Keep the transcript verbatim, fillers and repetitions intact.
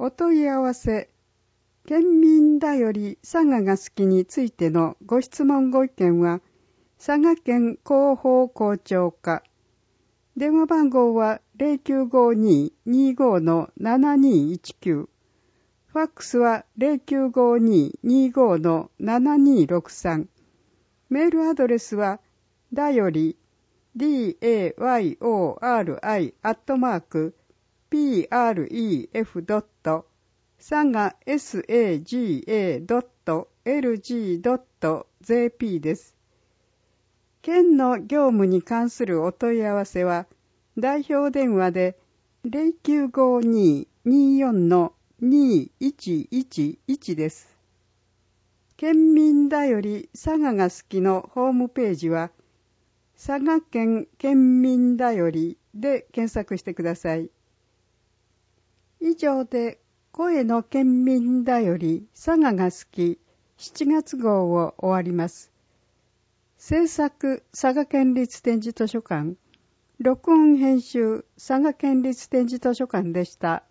お問い合わせ、県民だより佐賀が好きについてのご質問ご意見は、佐賀県広報校長課。電話番号は ゼロきゅうごにーにーごーのななにーいちきゅう。ファックスは ゼロきゅうごにーにーごーのななにーろくさん。メールアドレスは、だより、ダヨリ アットマーク、プレフ ドット、サガ サガ ドット エルジー ドット ジェーピー です。県の業務に関するお問い合わせは、代表電話でゼロきゅうごにーにーよんのにーいちいちいちです。県民だより佐賀が好きのホームページは、佐賀県県民だよりで検索してください。以上で、声の県民だより佐賀が好きしちがつ号を終わります。制作佐賀県立展示図書館、録音編集佐賀県立展示図書館でした。